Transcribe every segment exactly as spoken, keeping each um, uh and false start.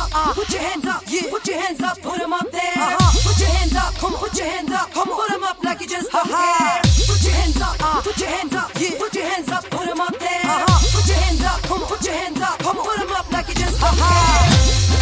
uh, put your hands up, yeah. Put your hands up, put them up there. Uh-huh. Put your hands up, come on, put your hands up, come on. Put them up like you just don't care. Put your hands up, uh, put your hands up, yeah. Put your hands up, put them up there. Uh-huh. Put your hands up, come on, put your hands up, come on. Put them up like you just don't care.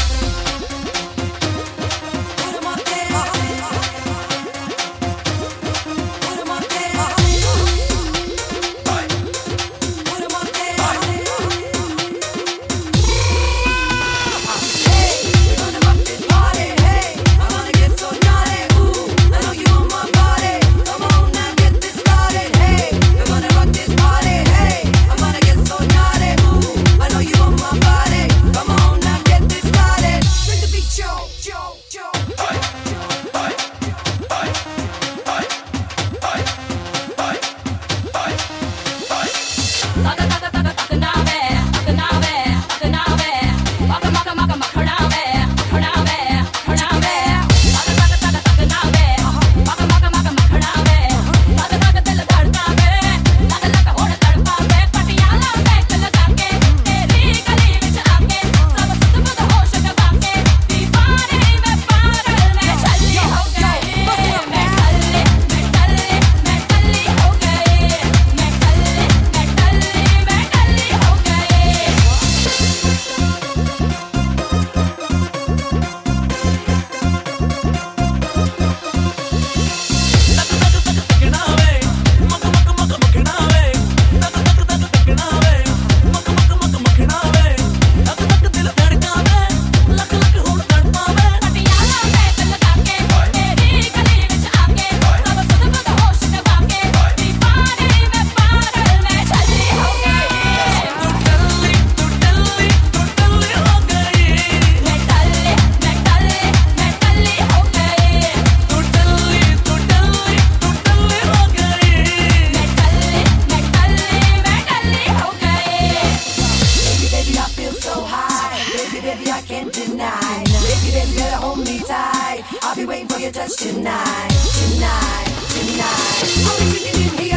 I can't deny. Baby, baby, better hold me tight. I'll be waiting for your touch tonight, tonight, tonight. I'll be kicking in here.